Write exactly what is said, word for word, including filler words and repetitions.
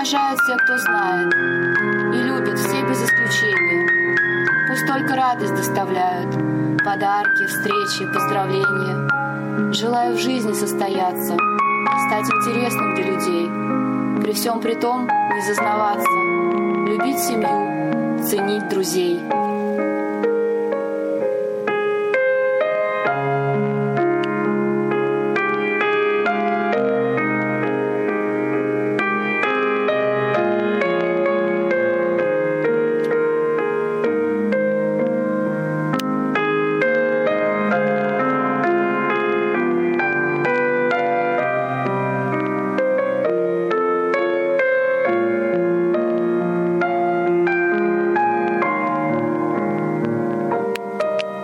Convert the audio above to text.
уважают все, кто знает, и любят все без исключения. Пусть только радость доставляют подарки, встречи, поздравления. Желаю в жизни состояться, стать интересным для людей. При всем при том не зазнаваться, любить семью, ценить друзей.